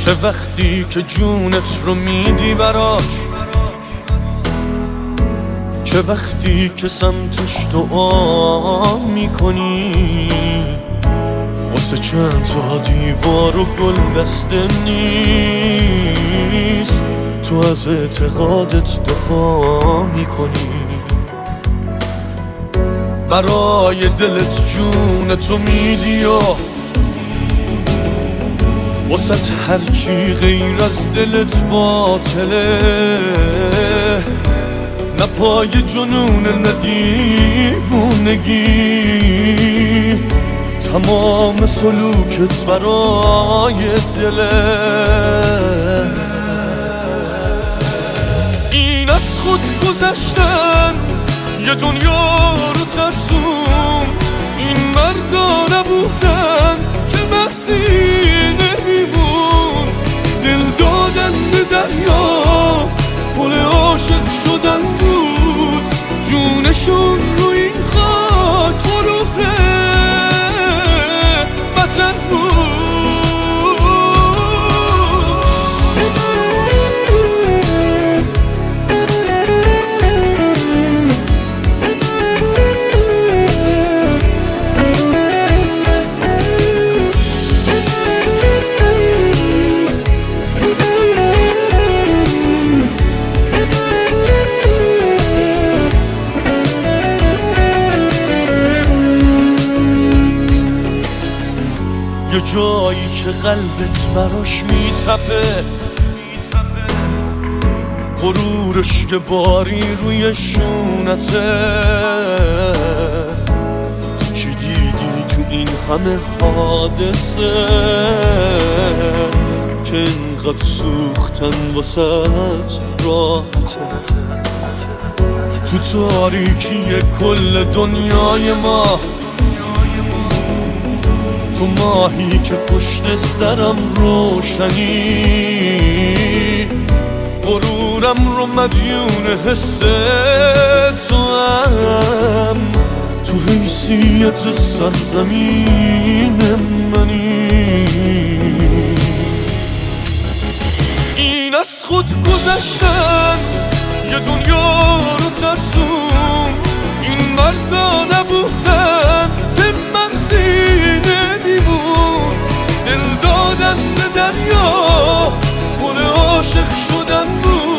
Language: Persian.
چه وقتی که جونت رو میدی براش، چه وقتی که سمتش دعا میکنی، واسه چند تا دیوار و گل دسته نیست، تو از اعتقادت دفاع میکنی، برای دلت جونتو میدی و واسه هرچی غیر از دلت باطله، نه پای جنون نه دیوونگی، تمام سلوکت برای دله. این از خود گذشتن یه دنیا رو ترسون، این مردا نبودن که بحثی نمیبود، دل دادن به دریا پل عاشق شدن بود، جونشون رو این خاک فروغ وطن بود. یه جایی که قلبت براش میتپه، غرورش که باری روی شونته، تو چی دیدی تو این همه حادثه که اینقدر سوختن واسه راحته، تو تاریکی کل دنیای ما، تو ماهی که پشت سرم روشنی، غرورم رو مدیون حس تو هم، تو حیثیت سرزمین منی. این از خود گذشتن یه دنیا رو ترسون، این مردا نبودن که مرزی نمیبود، دل دادن به دریا پل عاشق شدن بود،